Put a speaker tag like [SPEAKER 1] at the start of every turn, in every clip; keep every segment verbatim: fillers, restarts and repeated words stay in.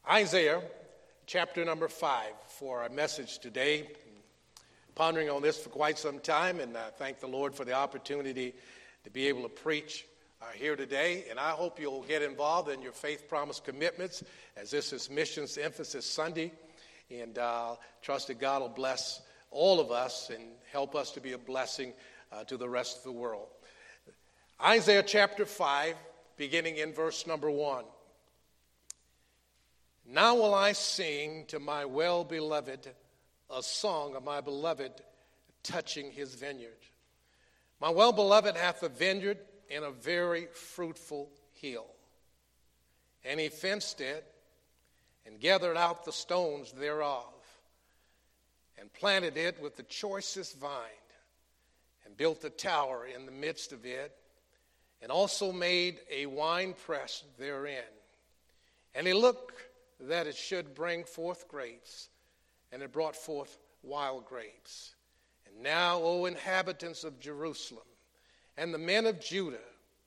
[SPEAKER 1] Isaiah chapter number five for our message today. Pondering on this for quite some time, and I thank the Lord for the opportunity to be able to preach uh, here today. And I hope you'll get involved in your faith promise commitments, as this is Missions Emphasis Sunday. And uh, trust that God will bless all of us and help us to be a blessing uh, to the rest of the world. Isaiah chapter five, beginning in verse number one. Now will I sing to my well-beloved a song of my beloved touching his vineyard. My well-beloved hath a vineyard in a very fruitful hill. And he fenced it and gathered out the stones thereof and planted it with the choicest vine and built a tower in the midst of it and also made a winepress therein. And he looked that it should bring forth grapes, and it brought forth wild grapes. And now, O inhabitants of Jerusalem, and the men of Judah,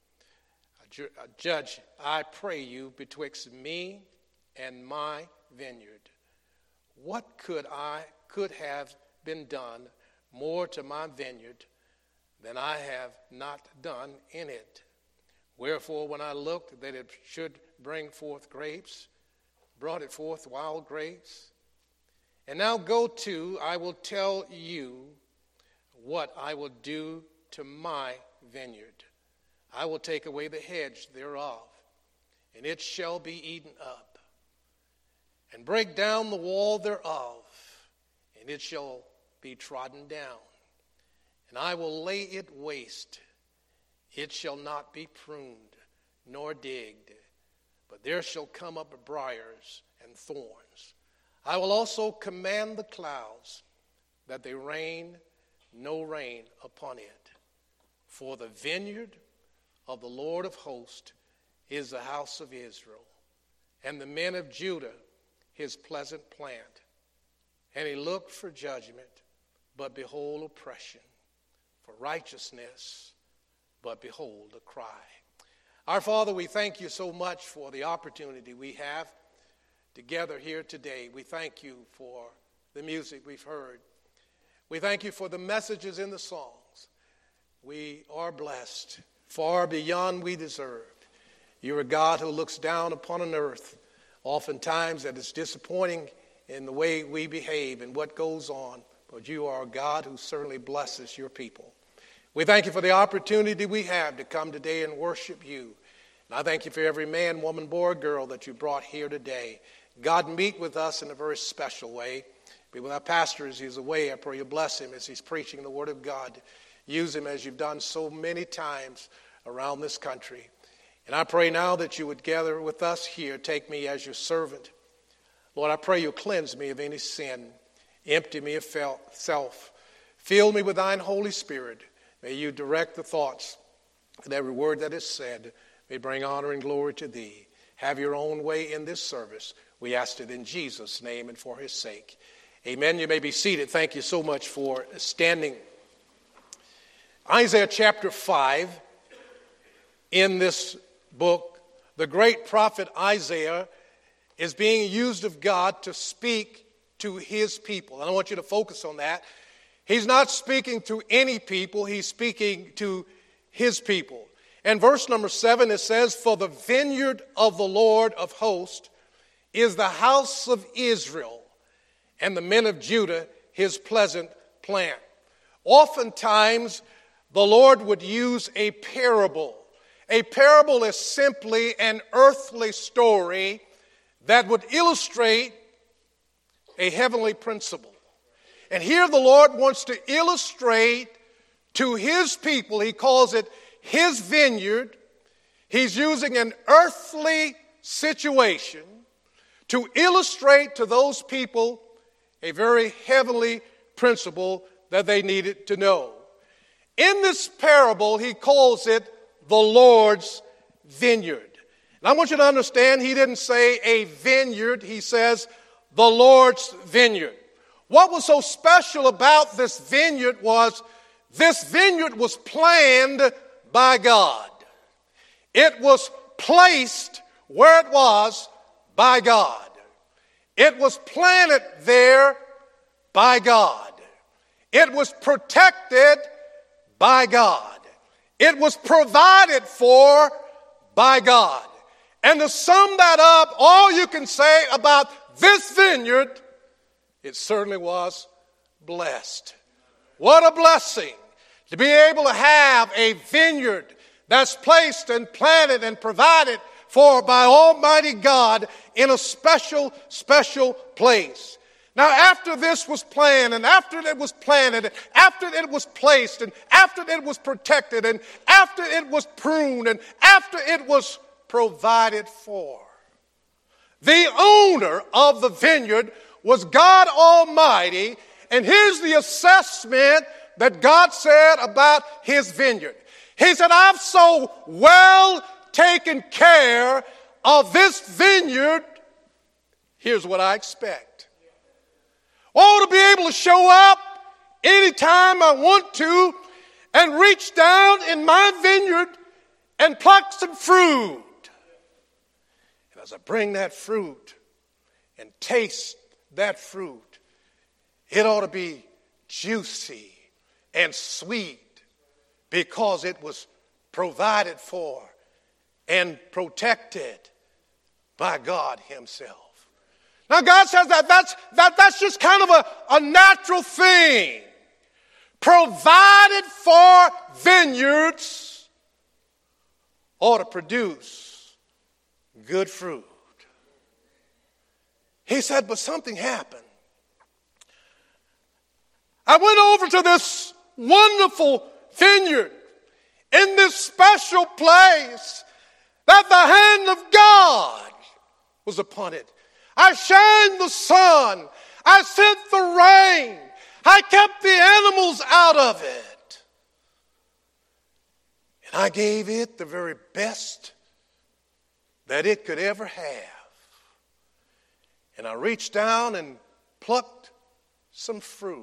[SPEAKER 1] judge, I pray you, betwixt me and my vineyard. What could I could have been done more to my vineyard than I have not done in it? Wherefore, when I looked that it should bring forth grapes, brought it forth wild grapes. And now go to, I will tell you what I will do to my vineyard. I will take away the hedge thereof, and it shall be eaten up, and break down the wall thereof, and it shall be trodden down. And I will lay it waste. It shall not be pruned, nor digged, but there shall come up briars and thorns. I will also command the clouds that they rain no rain upon it. For the vineyard of the Lord of hosts is the house of Israel, and the men of Judah his pleasant plant. And he looked for judgment, but behold oppression, for righteousness, but behold a cry. Our Father, we thank you so much for the opportunity we have together here today. We thank you for the music we've heard. We thank you for the messages in the songs. We are blessed far beyond we deserved. You're a God who looks down upon an earth oftentimes that is disappointing in the way we behave and what goes on, but you are a God who certainly blesses your people. We thank you for the opportunity we have to come today and worship you. And I thank you for every man, woman, boy, or girl that you brought here today. God, meet with us in a very special way. Be with our pastor as he's away. I pray you bless him as he's preaching the word of God. Use him as you've done so many times around this country. And I pray now that you would gather with us here. Take me as your servant. Lord, I pray you cleanse me of any sin. Empty me of self. Fill me with thine Holy Spirit. May you direct the thoughts, and every word that is said may bring honor and glory to thee. Have your own way in this service. We ask it in Jesus' name and for his sake. Amen. You may be seated. Thank you so much for standing. Isaiah chapter five, in this book, the great prophet Isaiah is being used of God to speak to his people. And I want you to focus on that. He's not speaking to any people. He's speaking to his people. And verse number seven, it says, for the vineyard of the Lord of hosts is the house of Israel, and the men of Judah his pleasant plant. Oftentimes, the Lord would use a parable. A parable is simply an earthly story that would illustrate a heavenly principle. And here the Lord wants to illustrate to his people, he calls it his vineyard. He's using an earthly situation to illustrate to those people a very heavenly principle that they needed to know. In this parable, he calls it the Lord's vineyard. And I want you to understand, he didn't say a vineyard, he says the Lord's vineyard. What was so special about this vineyard was this vineyard was planned by God. It was placed where it was by God. It was planted there by God. It was protected by God. It was provided for by God. And to sum that up, all you can say about this vineyard, it certainly was blessed. What a blessing to be able to have a vineyard that's placed and planted and provided for by Almighty God in a special, special place. Now, after this was planned, and after it was planted, and after it was placed, and after it was protected, and after it was pruned, and after it was provided for, the owner of the vineyard was God Almighty. And here's the assessment that God said about his vineyard. He said, I've so well taken care of this vineyard. Here's what I expect. Oh, to be able to show up anytime I want to and reach down in my vineyard and pluck some fruit. And as I bring that fruit and taste that fruit, it ought to be juicy and sweet because it was provided for and protected by God himself. Now God says that that's, that, that's just kind of a, a natural thing. Provided for vineyards ought to produce good fruit. He said, but something happened. I went over to this wonderful vineyard in this special place that the hand of God was upon it. I shined the sun. I sent the rain. I kept the animals out of it. And I gave it the very best that it could ever have. And I reached down and plucked some fruit.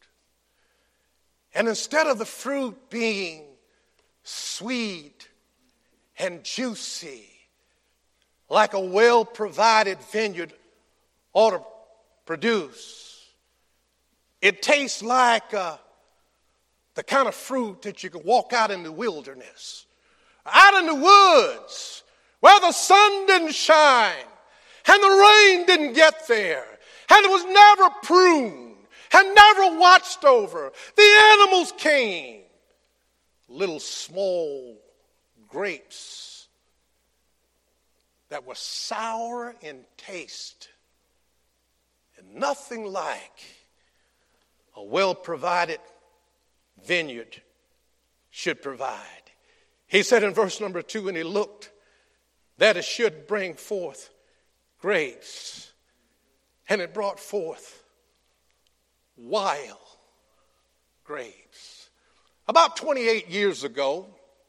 [SPEAKER 1] And instead of the fruit being sweet and juicy, like a well-provided vineyard ought to produce, it tastes like uh, the kind of fruit that you could walk out in the wilderness, out in the woods, where the sun didn't shine, and the rain didn't get there, and it was never pruned, and never watched over. The animals came. Little small grapes that were sour in taste and nothing like a well-provided vineyard should provide. He said in verse number two, and he looked that it should bring forth grapes, and it brought forth wild grapes. About twenty-eight years ago,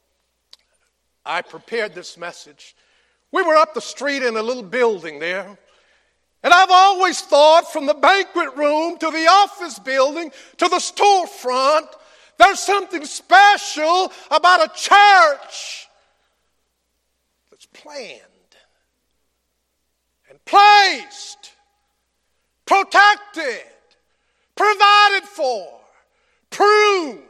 [SPEAKER 1] I prepared this message. We were up the street in a little building there. And I've always thought from the banquet room to the office building to the storefront, there's something special about a church that's planned and placed, protected, provided for, pruned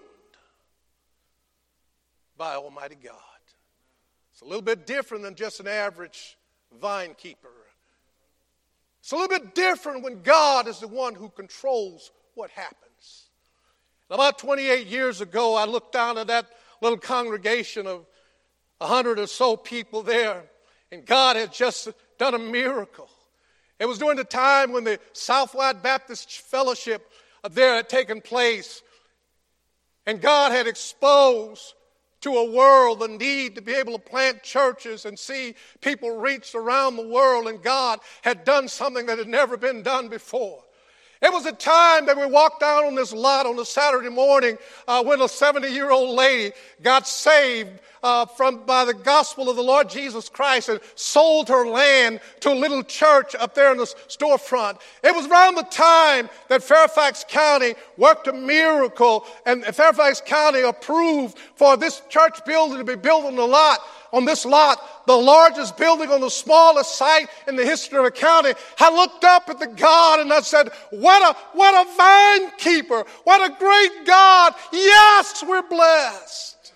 [SPEAKER 1] by Almighty God. It's a little bit different than just an average vine keeper. It's a little bit different when God is the one who controls what happens. About twenty-eight years ago, I looked down at that little congregation of a hundred or so people there, and God had just done a miracle. It was during the time when the Southwide Baptist Fellowship there had taken place, and God had exposed to a world the need to be able to plant churches and see people reached around the world, and God had done something that had never been done before. It was a time that we walked down on this lot on a Saturday morning uh, when a seventy-year-old lady got saved uh, from by the gospel of the Lord Jesus Christ and sold her land to a little church up there in the storefront. It was around the time that Fairfax County worked a miracle, and Fairfax County approved for this church building to be built on the lot on this lot, the largest building on the smallest site in the history of a county, I looked up at the God and I said, what a, what a vine keeper. What a great God. Yes, we're blessed.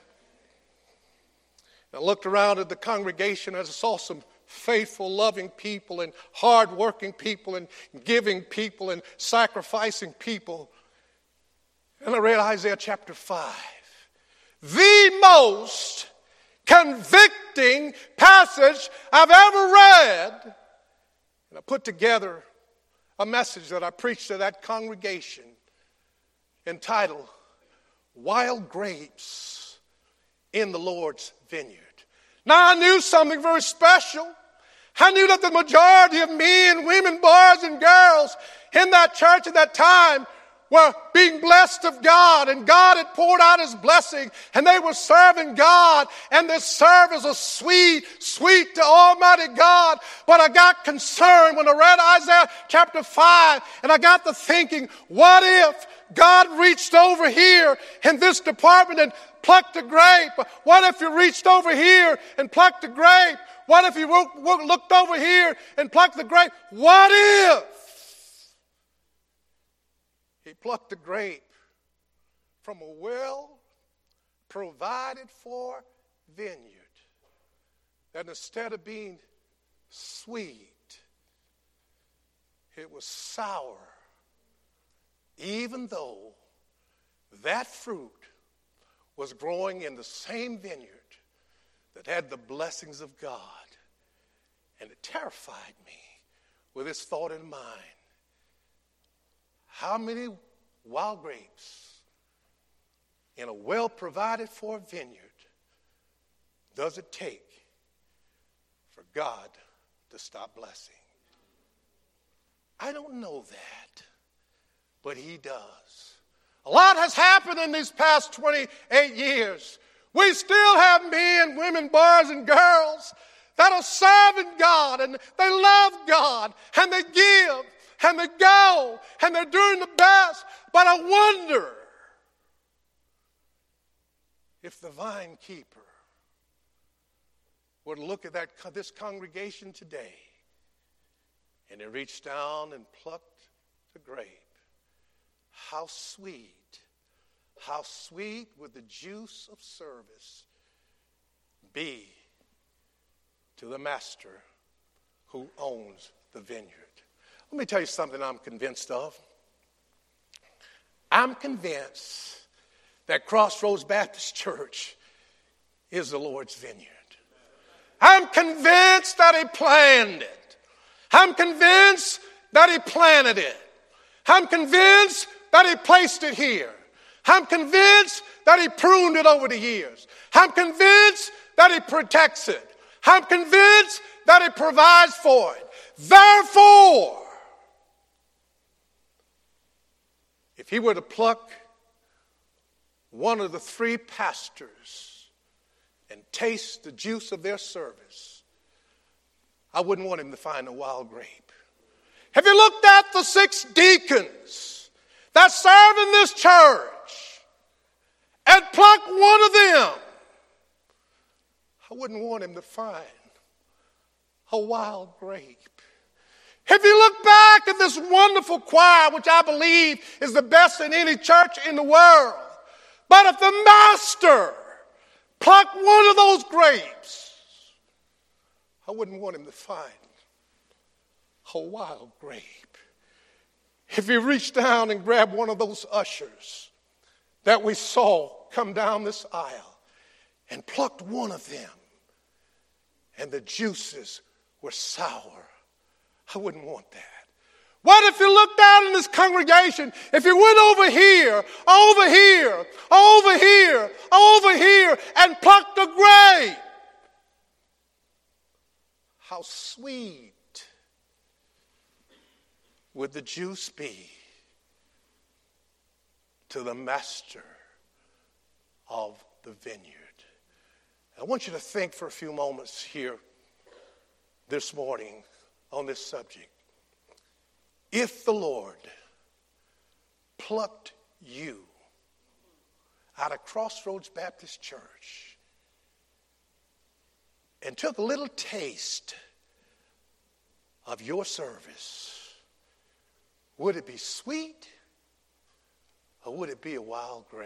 [SPEAKER 1] I looked around at the congregation and I saw some faithful, loving people and hardworking people and giving people and sacrificing people. And I read Isaiah chapter five. The most convicting passage I've ever read. And I put together a message that I preached to that congregation entitled, Wild Grapes in the Lord's Vineyard. Now I knew something very special. I knew that the majority of men, women, boys, and girls in that church at that time were being blessed of God, and God had poured out his blessing, and they were serving God, and this service was sweet, sweet to Almighty God. But I got concerned when I read Isaiah chapter five, and I got to thinking, what if God reached over here in this department and plucked a grape? What if he reached over here and plucked a grape? What if he looked over here and plucked the grape? What if he plucked the grape from a well-provided-for vineyard that instead of being sweet, it was sour, even though that fruit was growing in the same vineyard that had the blessings of God. And it terrified me with this thought in mind. How many wild grapes in a well-provided-for vineyard does it take for God to stop blessing? I don't know that, but he does. A lot has happened in these past twenty-eight years. We still have men, women, boys, and girls that are serving God, and they love God, and they give, and they go, and they're doing the best. But I wonder if the vine keeper would look at that this congregation today and he reached down and plucked the grape. How sweet, how sweet would the juice of service be to the master who owns the vineyard? Let me tell you something I'm convinced of. I'm convinced that Crossroads Baptist Church is the Lord's vineyard. I'm convinced that he planned it. I'm convinced that he planted it. I'm convinced that he placed it here. I'm convinced that he pruned it over the years. I'm convinced that he protects it. I'm convinced that he provides for it. Therefore, if he were to pluck one of the three pastors and taste the juice of their service, I wouldn't want him to find a wild grape. Have you looked at the six deacons that serve in this church and pluck one of them? I wouldn't want him to find a wild grape. If you look back at this wonderful choir, which I believe is the best in any church in the world, but if the master plucked one of those grapes, I wouldn't want him to find a wild grape. If he reached down and grabbed one of those ushers that we saw come down this aisle and plucked one of them, and the juices were sour, I wouldn't want that. What if you looked out in this congregation, if you went over here, over here, over here, over here, and plucked a grape? How sweet would the juice be to the master of the vineyard? I want you to think for a few moments here this morning on this subject. If the Lord plucked you out of Crossroads Baptist Church and took a little taste of your service, would it be sweet or would it be a wild grape?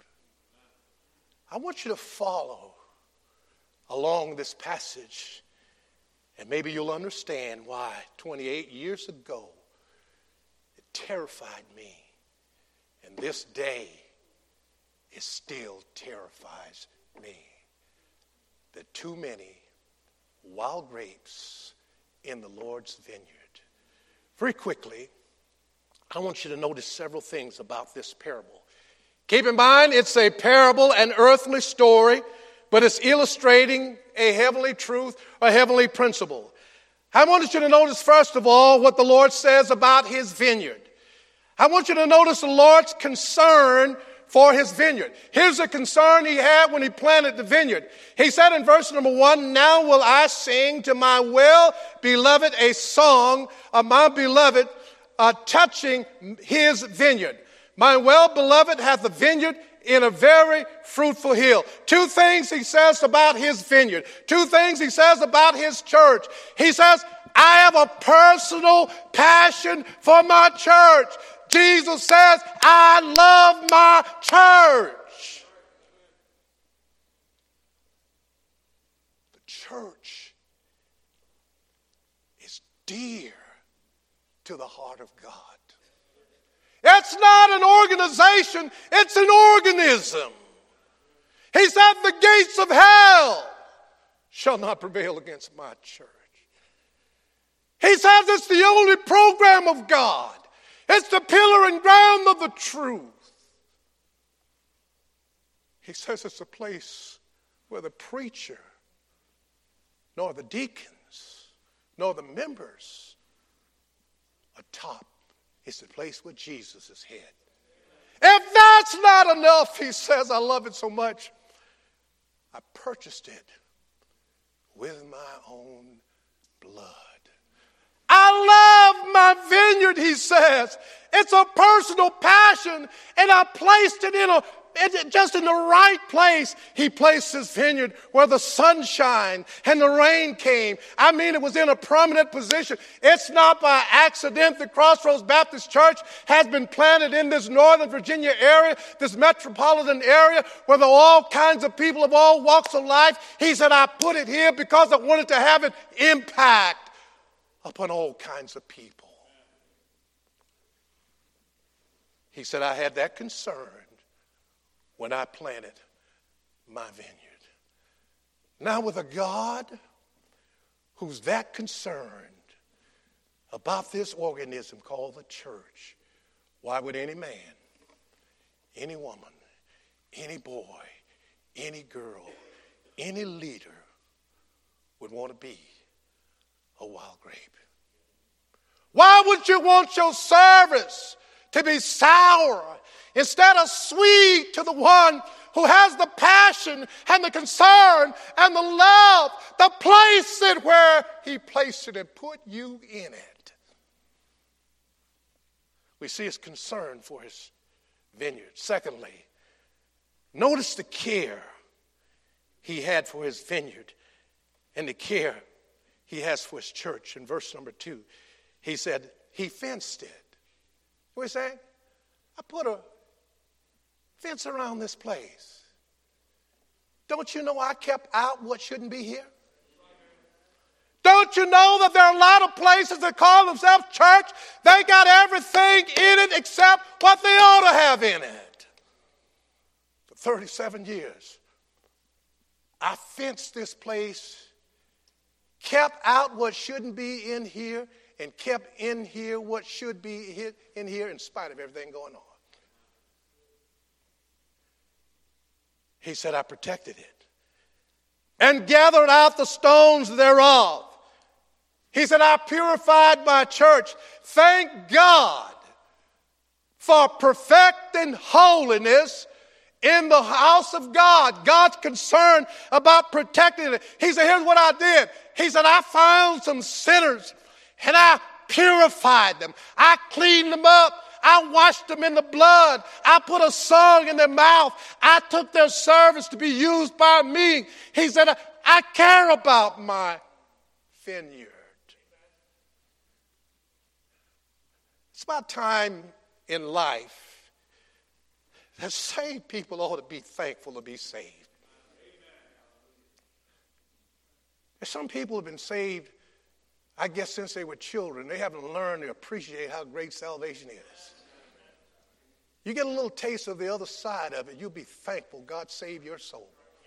[SPEAKER 1] I want you to follow along this passage, and maybe you'll understand why twenty-eight years ago it terrified me, and this day it still terrifies me. That too many wild grapes in the Lord's vineyard. Very quickly, I want you to notice several things about this parable. Keep in mind, it's a parable, an earthly story, but it's illustrating a heavenly truth, a heavenly principle. I want you to notice, first of all, what the Lord says about his vineyard. I want you to notice the Lord's concern for his vineyard. Here's the concern he had when he planted the vineyard. He said in verse number one, now will I sing to my well-beloved a song of my beloved uh, touching his vineyard. My well-beloved hath a vineyard in a very fruitful hill. Two things he says about his vineyard. Two things he says about his church. He says, I have a personal passion for my church. Jesus says, I love my church. The church is dear to the heart of God. It's not an organization, it's an organism. He said, the gates of hell shall not prevail against my church. He says it's the only program of God. It's the pillar and ground of the truth. He says it's a place where the preacher, nor the deacons, nor the members are top. It's the place where Jesus is head. If that's not enough, he says, I love it so much, I purchased it with my own blood. I love my vineyard, he says. It's a personal passion, and I placed it in a just in the right place. He placed his vineyard where the sun shined and the rain came. I mean, it was in a prominent position. It's not by accident that Crossroads Baptist Church has been planted in this Northern Virginia area, this metropolitan area, where there are all kinds of people of all walks of life. He said, I put it here because I wanted to have an impact upon all kinds of people. He said, I had that concern when I planted my vineyard. Now, with a God who's that concerned about this organism called the church, why would any man, any woman, any boy, any girl, any leader would want to be a wild grape? Why would you want your service to be sour instead of sweet to the one who has the passion and the concern and the love to place it where he placed it and put you in it? We see his concern for his vineyard. Secondly, notice the care he had for his vineyard and the care he has for his church. In verse number two, he said, he fenced it. What are you saying? I put a fence around this place. Don't you know I kept out what shouldn't be here? Don't you know that there are a lot of places that call themselves church? They got everything in it except what they ought to have in it. For thirty-seven years, I fenced this place, kept out what shouldn't be in here, and kept in here what should be in here in spite of everything going on. He said, I protected it and gathered out the stones thereof. He said, I purified my church. Thank God for perfecting holiness in the house of God. God's concerned about protecting it. He said, here's what I did. He said, I found some sinners and I purified them. I cleaned them up. I washed them in the blood. I put a song in their mouth. I took their service to be used by me. He said, I care about my vineyard. It's about time in life that saved people ought to be thankful to be saved. There's some people have been saved, I guess, since they were children. They haven't learned to appreciate how great salvation is. You get a little taste of the other side of it, you'll be thankful God saved your soul.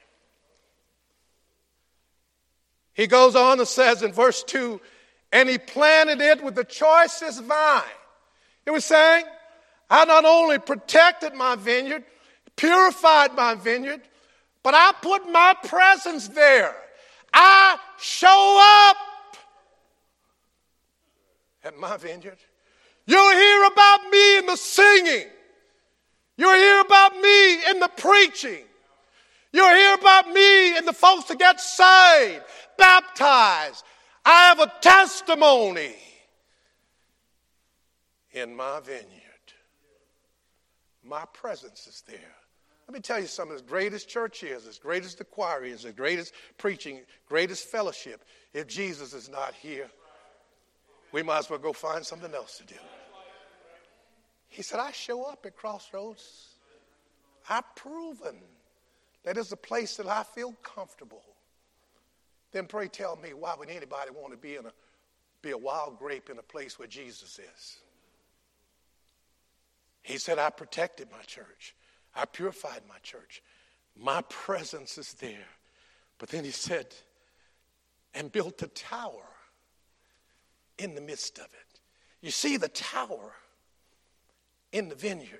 [SPEAKER 1] He goes on and says in verse two, and he planted it with the choicest vine. It was saying, I not only protected my vineyard, purified my vineyard, but I put my presence there. I show up at my vineyard. You'll hear about me in the singing. You'll hear about me in the preaching. You'll hear about me and the folks that get saved, baptized. I have a testimony in my vineyard. My presence is there. Let me tell you something. As great as church is, as great as the choir is, as great as preaching, greatest fellowship, if Jesus is not here, we might as well go find something else to do. He said, I show up at Crossroads. I've proven that it's a place that I feel comfortable. Then pray tell me, why would anybody want to be in a be a wild grape in a place where Jesus is? He said, I protected my church. I purified my church. My presence is there. But then he said, and built a tower in the midst of it. You see, the tower in the vineyard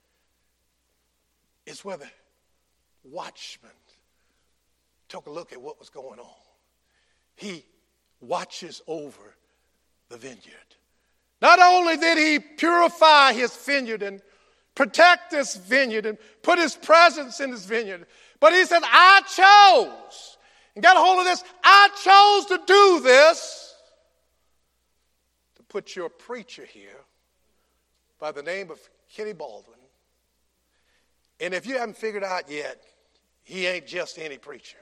[SPEAKER 1] is where the watchman took a look at what was going on. He watches over the vineyard. Not only did he purify his vineyard and protect this vineyard and put his presence in this vineyard, but he said, I chose, and got a hold of this, I chose to do this, to put your preacher here by the name of Kenny Baldwin. And if you haven't figured out yet, he ain't just any preacher.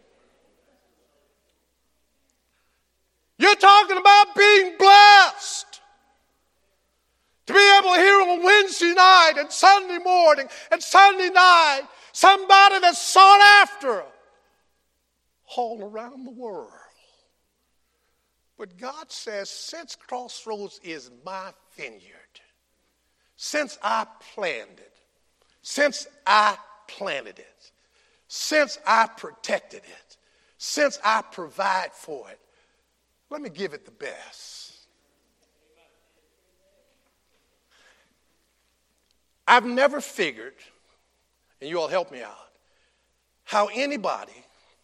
[SPEAKER 1] You're talking about being blessed. To be able to hear on Wednesday night and Sunday morning and Sunday night somebody that's sought after all around the world. But God says, since Crossroads is my vineyard, since I planned it, since I planted it, since I protected it, since I provide for it, let me give it the best. I've never figured, and you all help me out, how anybody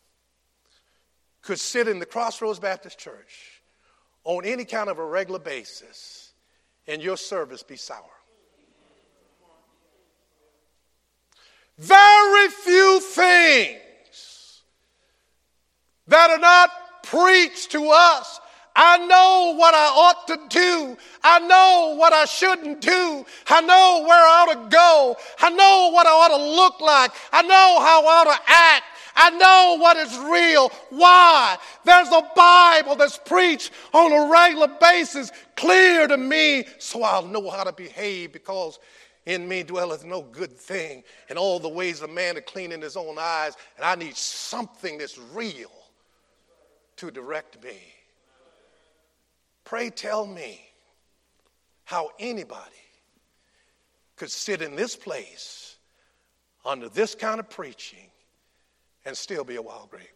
[SPEAKER 1] could sit in the Crossroads Baptist Church on any kind of a regular basis and your service be sour. Very few things that are not preached to us. I know what I ought to do. I know what I shouldn't do. I know where I ought to go. I know what I ought to look like. I know how I ought to act. I know what is real. Why? There's a Bible that's preached on a regular basis, clear to me, so I'll know how to behave, because in me dwelleth no good thing, and all the ways of man are clean in his own eyes, and I need something that's real to direct me. Pray tell me how anybody could sit in this place under this kind of preaching and still be a wild grape.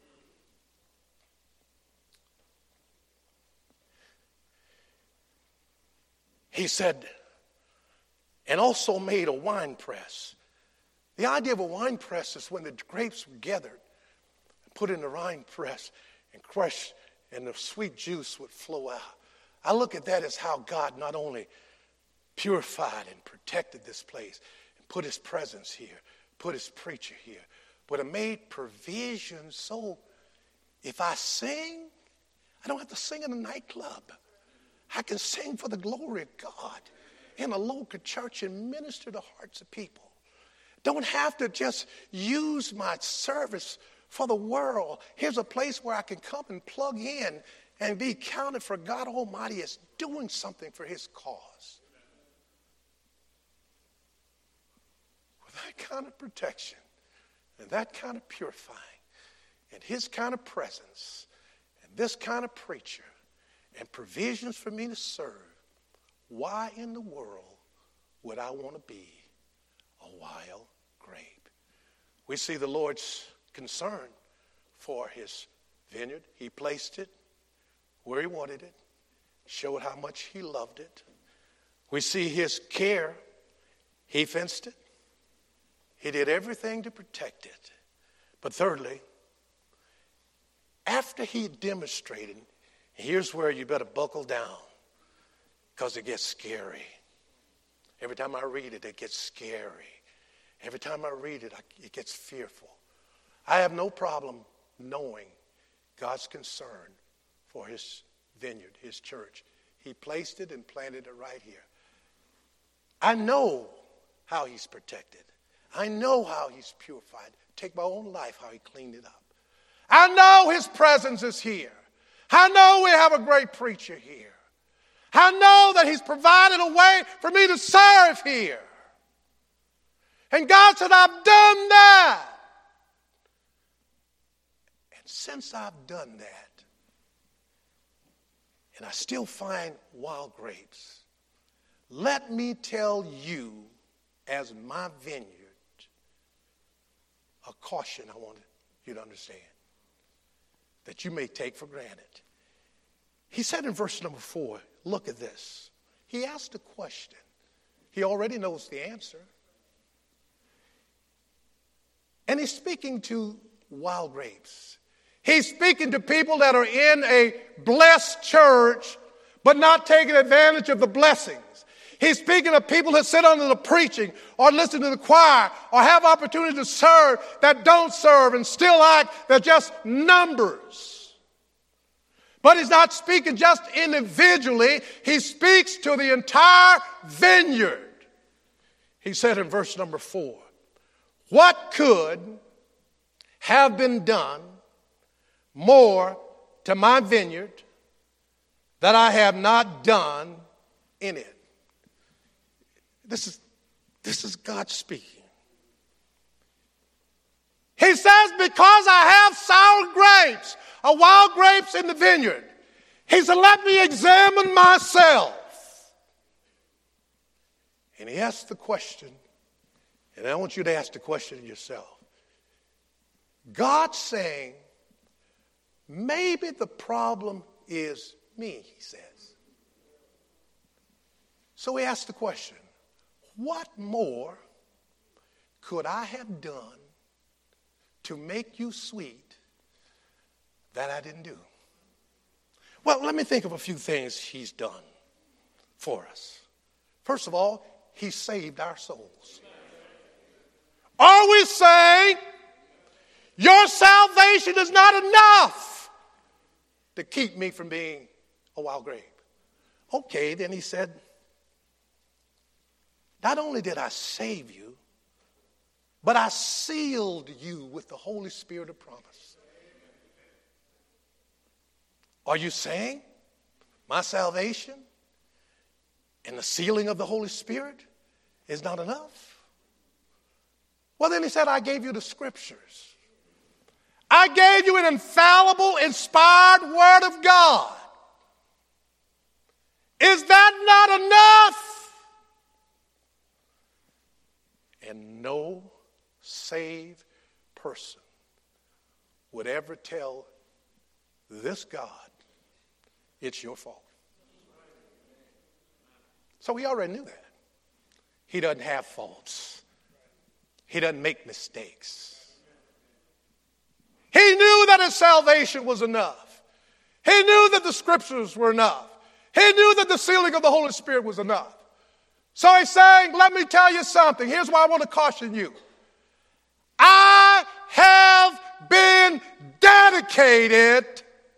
[SPEAKER 1] He said, and also made a wine press. The idea of a wine press is when the grapes were gathered, put in the wine press and crushed, and the sweet juice would flow out. I look at that as how God not only purified and protected this place and put his presence here, put his preacher here, but it made provision so if I sing, I don't have to sing in a nightclub. I can sing for the glory of God in a local church and minister to the hearts of people. Don't have to just use my service for the world. Here's a place where I can come and plug in and be counted for God Almighty as doing something for his cause. With that kind of protection and that kind of purifying and his kind of presence and this kind of preacher and provisions for me to serve, why in the world would I want to be a wild grape? We see the Lord's concern for his vineyard. He placed it where he wanted it, showed how much he loved it. We see his care. He fenced it. He did everything to protect it. But thirdly, after he demonstrated, here's where you better buckle down, because it gets scary. Every time I read it, it gets scary. Every time I read it, it gets fearful. I have no problem knowing God's concern for his vineyard, his church. He placed it and planted it right here. I know how he's protected. I know how he's purified. Take my own life, how he cleaned it up. I know his presence is here. I know we have a great preacher here. I know that he's provided a way for me to serve here. And God said, I've done that. And since I've done that, and I still find wild grapes, let me tell you, as my vineyard, a caution I want you to understand that you may take for granted. He said in verse number four, look at this. He asked a question. He already knows the answer. And he's speaking to wild grapes. He's speaking to people that are in a blessed church, but not taking advantage of the blessings. He's speaking of people that sit under the preaching or listen to the choir or have opportunity to serve that don't serve and still act, they're just numbers. But he's not speaking just individually. He speaks to the entire vineyard. He said in verse number four, what could have been done more to my vineyard that I have not done in it? This is, this is God speaking. He says, because I have sour grapes, or wild grapes in the vineyard, he said, let me examine myself. And he asked the question, and I want you to ask the question yourself. God's saying, maybe the problem is me, he says. So he asked the question, what more could I have done to make you sweet that I didn't do? Well, let me think of a few things he's done for us. First of all, he saved our souls. Are we saying your salvation is not enough to keep me from being a wild grape? Okay, then he said, not only did I save you, but I sealed you with the Holy Spirit of promise. Are you saying my salvation and the sealing of the Holy Spirit is not enough? Well, then he said, I gave you the scriptures. I gave you an infallible, inspired word of God. Is that not enough? And no saved person would ever tell this God, it's your fault. So he already knew that. He doesn't have faults. He doesn't make mistakes. He knew that his salvation was enough. He knew that the scriptures were enough. He knew that the sealing of the Holy Spirit was enough. So he's saying, let me tell you something. Here's why I want to caution you. I have been dedicated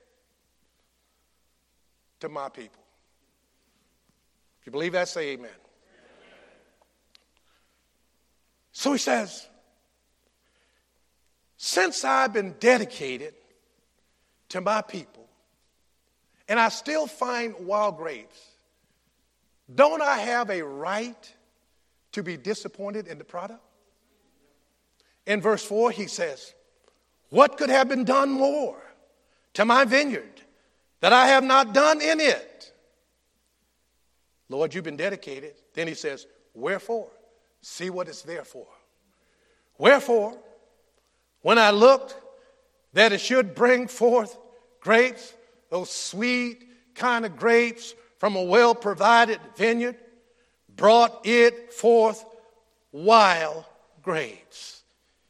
[SPEAKER 1] to my people. If you believe that, say amen. So he says, since I've been dedicated to my people, and I still find wild grapes, don't I have a right to be disappointed in the product? In verse four, he says, what could have been done more to my vineyard that I have not done in it? Lord, you've been dedicated. Then he says, wherefore? See what it's there for. Wherefore, when I looked that it should bring forth grapes, those sweet kind of grapes from a well-provided vineyard, brought it forth wild grapes.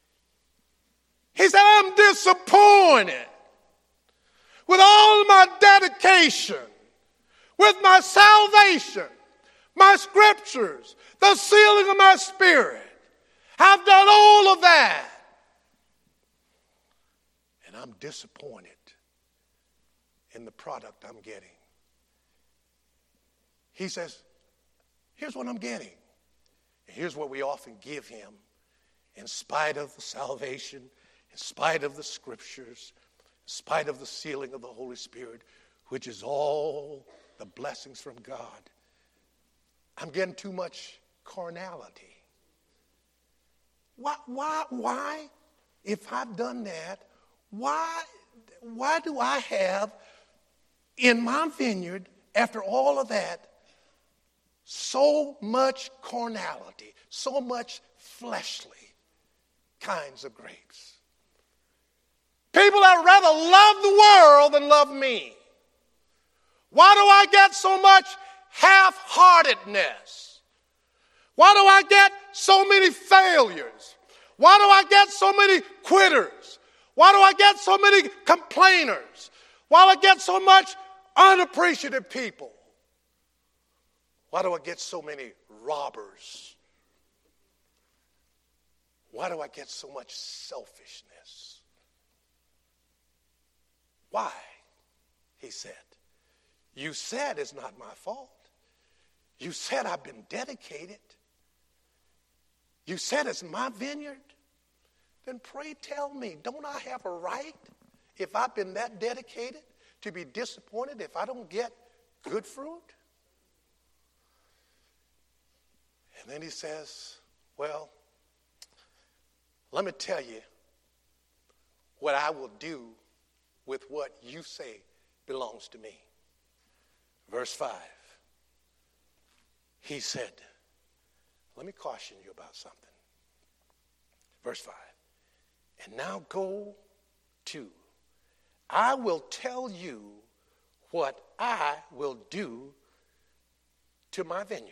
[SPEAKER 1] He said, I'm disappointed with all of my dedication, with my salvation, my scriptures, the sealing of my spirit. I've done all of that. And I'm disappointed in the product I'm getting. He says, here's what I'm getting. And here's what we often give him in spite of the salvation, in spite of the scriptures, in spite of the sealing of the Holy Spirit, which is all the blessings from God. I'm getting too much carnality. Why, why, why, if I've done that, why, why do I have in my vineyard, after all of that, so much carnality, so much fleshly kinds of grapes? People that rather love the world than love me. Why do I get so much half-heartedness? Why do I get so many failures? Why do I get so many quitters? Why do I get so many complainers? Why do I get so much unappreciative people? Why do I get so many robbers? Why do I get so much selfishness? Why? He said. You said it's not my fault. You said I've been dedicated. You said it's my vineyard. Then pray tell me, don't I have a right, if I've been that dedicated, to be disappointed if I don't get good fruit? And then he says, well, let me tell you what I will do with what you say belongs to me. Verse five. He said, let me caution you about something. Verse five. And now go to, I will tell you what I will do to my vineyard.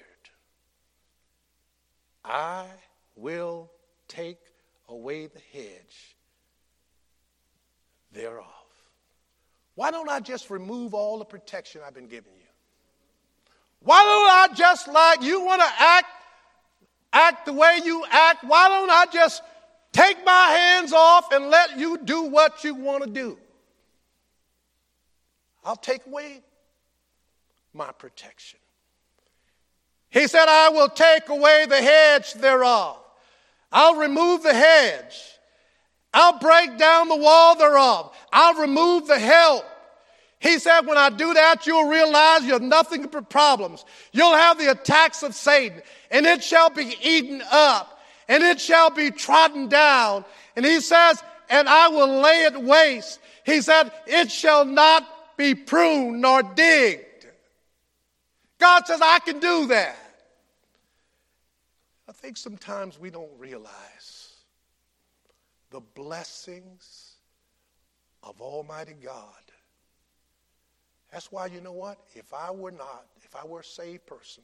[SPEAKER 1] I will take away the hedge thereof. Why don't I just remove all the protection I've been giving you? Why don't I just, like you want to act, act the way you act, why don't I just take my hands off and let you do what you want to do? I'll take away my protection. He said, I will take away the hedge thereof. I'll remove the hedge. I'll break down the wall thereof. I'll remove the help. He said, when I do that, you'll realize you have nothing but problems. You'll have the attacks of Satan, and it shall be eaten up, and it shall be trodden down. And he says, and I will lay it waste. He said, it shall not be pruned nor digged. God says, I can do that. I think sometimes we don't realize the blessings of Almighty God. That's why, you know what? If I were not, if I were a saved person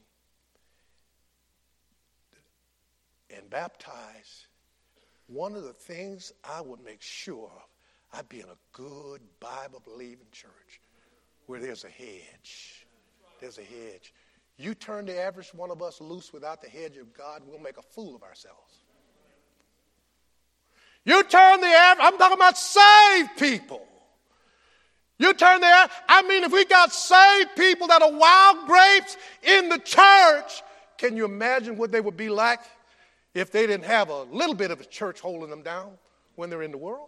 [SPEAKER 1] and baptized, one of the things I would make sure of, I'd be in a good Bible-believing church where there's a hedge. There's a hedge. You turn the average one of us loose without the hedge of God, we'll make a fool of ourselves. You turn the average, I'm talking about saved people. You turn the average, I mean, if we got saved people that are wild grapes in the church, can you imagine what they would be like if they didn't have a little bit of a church holding them down? when they're in the world?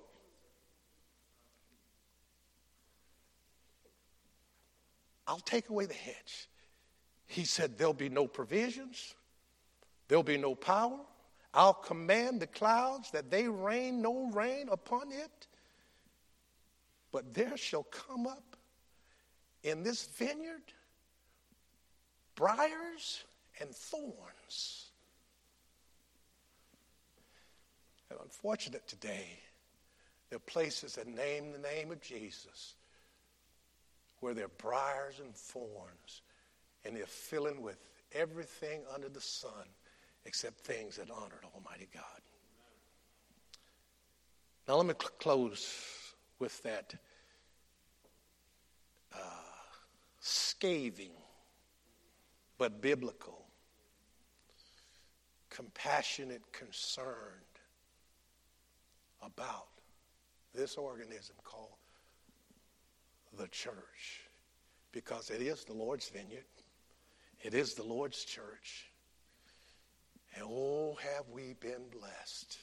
[SPEAKER 1] I'll take away the hedge. He said, there'll be no provisions. There'll be no power. I'll command the clouds that they rain no rain upon it. But there shall come up in this vineyard briars and thorns. And unfortunate today, there are places that name the name of Jesus where there are briars and thorns, and they're filling with everything under the sun except things that honor Almighty God. Now let me cl- close with that uh, scathing but biblical, compassionate concern about this organism called the church, because it is the Lord's vineyard. It is the Lord's church. And oh, have we been blessed.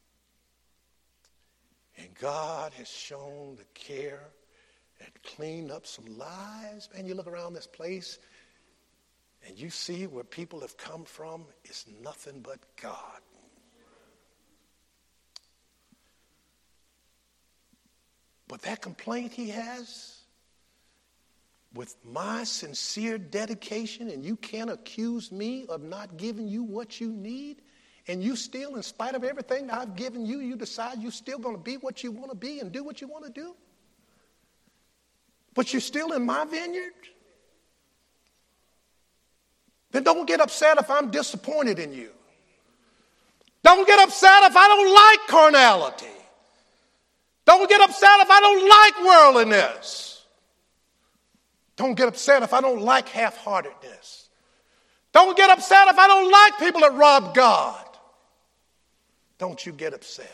[SPEAKER 1] And God has shown the care and cleaned up some lives. Man, you look around this place and you see where people have come from. It's nothing but God. But that complaint he has, with my sincere dedication, and you can't accuse me of not giving you what you need, and you still, in spite of everything that I've given you, you decide you're still going to be what you want to be and do what you want to do? But you're still in my vineyard? Then don't get upset if I'm disappointed in you. Don't get upset if I don't like carnality. Don't get upset if I don't like worldliness. Don't get upset if I don't like half-heartedness. Don't get upset if I don't like people that rob God. Don't you get upset.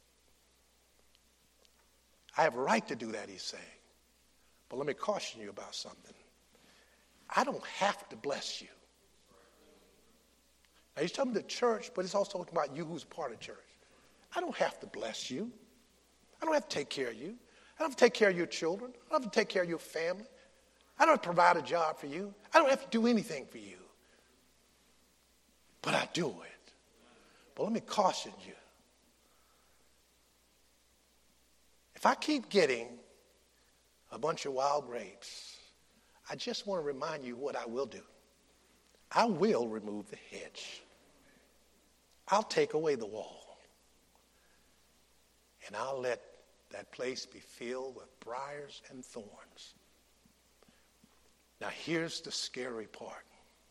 [SPEAKER 1] I have a right to do that, he's saying. But let me caution you about something. I don't have to bless you. Now, he's talking to the church, but he's also talking about you who's a part of church. I don't have to bless you. I don't have to take care of you. I don't have to take care of your children. I don't have to take care of your family. I don't have to provide a job for you. I don't have to do anything for you. But I do it. But let me caution you. If I keep getting a bunch of wild grapes, I just want to remind you what I will do. I will remove the hedge. I'll take away the wall. And I'll let that place be filled with briars and thorns. Now here's the scary part.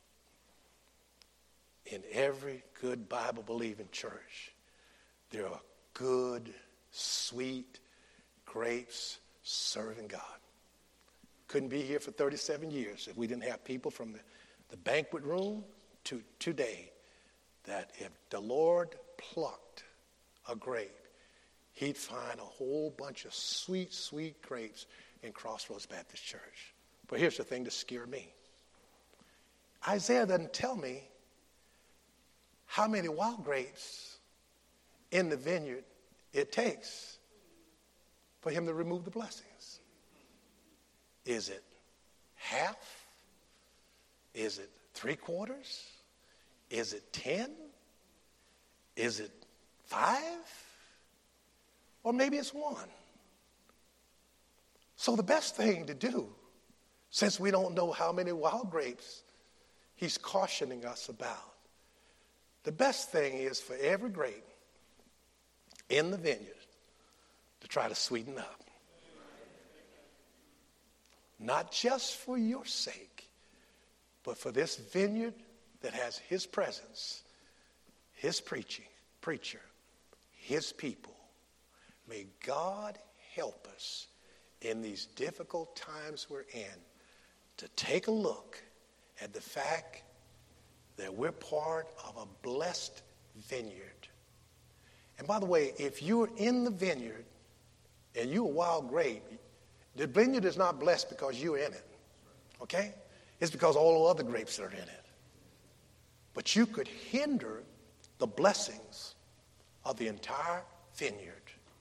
[SPEAKER 1] In every good Bible-believing church, there are good, sweet grapes serving God. Couldn't be here for thirty-seven years if we didn't have people from the, the banquet room to today that if the Lord plucked a grape, he'd find a whole bunch of sweet, sweet grapes in Crossroads Baptist Church. But here's the thing that scared me. Isaiah doesn't tell me how many wild grapes in the vineyard it takes for him to remove the blessings. Is it half? Is it three quarters? Is it ten? Is it five? Or maybe it's one. So the best thing to do, since we don't know how many wild grapes he's cautioning us about, the best thing is for every grape in the vineyard to try to sweeten up. Not just for your sake, but for this vineyard that has his presence, his preaching, preacher, his people. May God help us in these difficult times we're in to take a look at the fact that we're part of a blessed vineyard. And by the way, if you're in the vineyard and you're a wild grape, the vineyard is not blessed because you're in it, okay? It's because all the other grapes that are in it. But you could hinder the blessings of the entire vineyard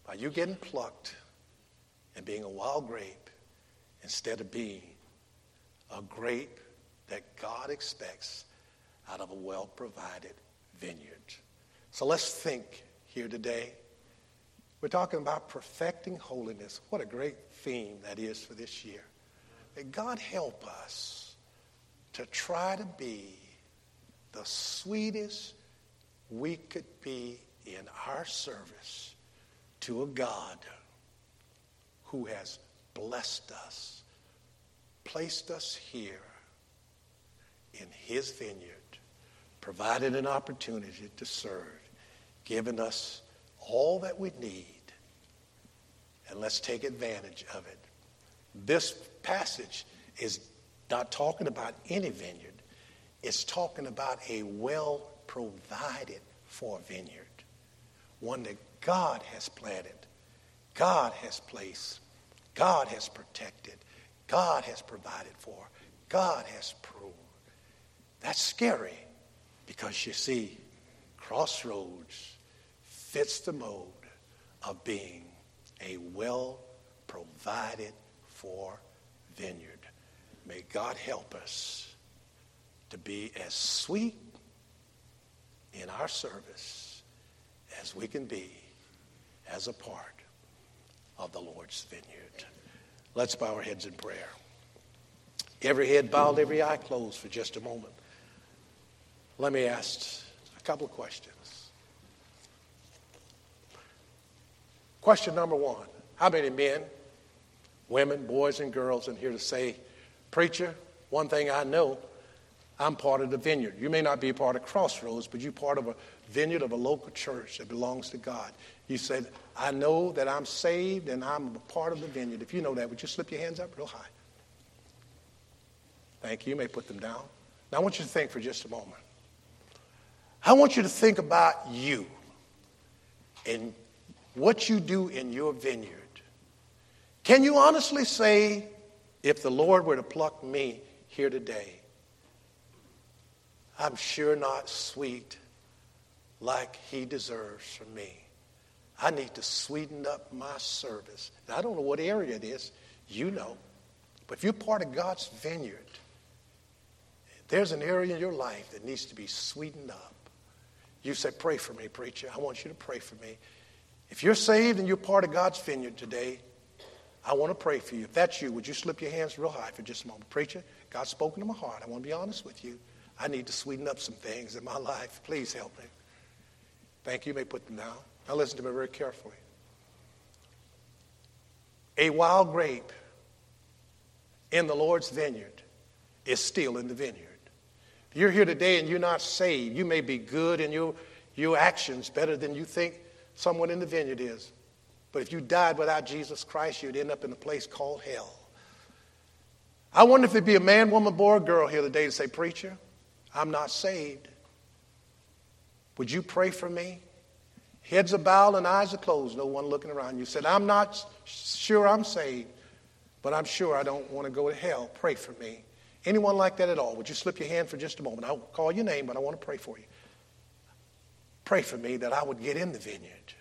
[SPEAKER 1] by you getting plucked and being a wild grape instead of being a grape that God expects out of a well-provided vineyard. So let's think here today. We're talking about perfecting holiness. What a great theme that is for this year. May God help us to try to be the sweetest we could be in our service to a God who has blessed us, placed us here in his vineyard, provided an opportunity to serve, given us all that we need, and let's take advantage of it. This passage is not talking about any vineyard. It's talking about a well-provided for vineyard, one that God has planted, God has placed, God has protected, God has provided for, God has proved. That's scary because you see, Crossroads fits the mold of being a well-provided for vineyard. May God help us to be as sweet in our service as we can be as a part of the Lord's vineyard. Let's bow our heads in prayer. Every head bowed, every eye closed for just a moment. Let me ask a couple of questions. Question number one, how many men, women, boys, and girls in here to say, preacher, one thing I know, I'm part of the vineyard. You may not be a part of Crossroads, but you're part of a vineyard of a local church that belongs to God. You said, I know that I'm saved and I'm a part of the vineyard. If you know that, would you slip your hands up real high? Thank you. You may put them down. Now I want you to think for just a moment. I want you to think about you and what you do in your vineyard. Can you honestly say, if the Lord were to pluck me here today, I'm sure not sweet like he deserves from me. I need to sweeten up my service. Now, I don't know what area it is. You know. But if you're part of God's vineyard, there's an area in your life that needs to be sweetened up. You say, pray for me, preacher. I want you to pray for me. If you're saved and you're part of God's vineyard today, I want to pray for you. If that's you, would you slip your hands real high for just a moment? Preacher, God's spoken to my heart. I want to be honest with you. I need to sweeten up some things in my life. Please help me. Thank you. You may put them down. Now listen to me very carefully. A wild grape in the Lord's vineyard is still in the vineyard. If you're here today and you're not saved, you may be good in your, your actions better than you think someone in the vineyard is. But if you died without Jesus Christ, you'd end up in a place called hell. I wonder if there'd be a man, woman, boy, or girl here today to say, preacher, I'm not saved. Would you pray for me? Heads are bowed and eyes are closed, no one looking around. You said, I'm not sure I'm saved, but I'm sure I don't want to go to hell. Pray for me. Anyone like that at all? Would you slip your hand for just a moment? I'll call your name, but I want to pray for you. Pray for me that I would get in the vineyard.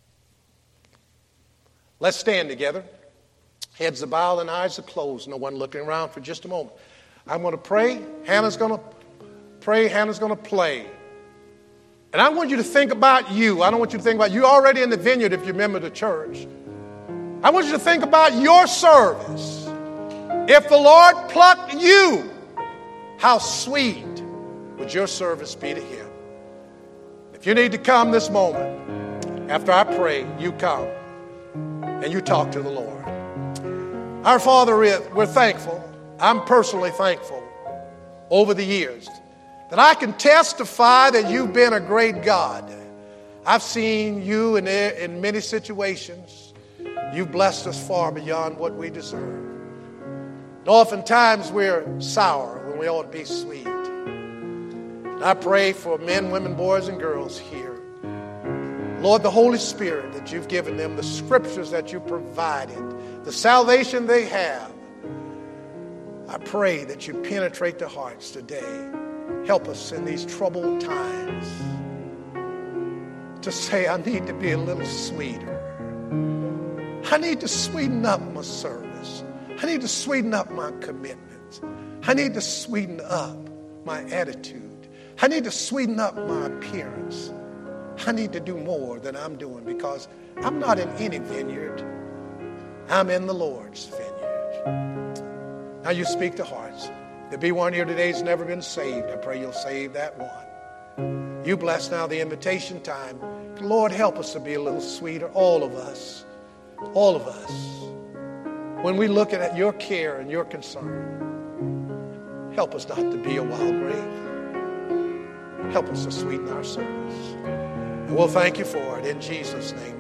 [SPEAKER 1] Let's stand together. Heads are bowed and eyes are closed, no one looking around for just a moment. I'm going to pray. Hannah's going to pray. Hannah's going to play. And I want you to think about you. I don't want you to think about you already in the vineyard if you're a member of the church. I want you to think about your service. If the Lord plucked you, how sweet would your service be to him? If you need to come this moment, after I pray, you come and you talk to the Lord. Our Father, we're thankful. I'm personally thankful over the years that I can testify that you've been a great God. I've seen you in, in many situations. You've blessed us far beyond what we deserve. And oftentimes we're sour when we ought to be sweet. And I pray for men, women, boys, and girls here. Lord, the Holy Spirit that you've given them, the scriptures that you provided, the salvation they have, I pray that you penetrate their hearts today. Help us in these troubled times to say, I need to be a little sweeter. I need to sweeten up my service. I need to sweeten up my commitments. I need to sweeten up my attitude. I need to sweeten up my appearance. I need to do more than I'm doing because I'm not in any vineyard. I'm in the Lord's vineyard. Now you speak to hearts. There be one here today who's never been saved. I pray you'll save that one. You bless now the invitation time. Lord, help us to be a little sweeter, all of us, all of us. When we look at your care and your concern, help us not to be a wild grape. Help us to sweeten our service. And we'll thank you for it in Jesus' name.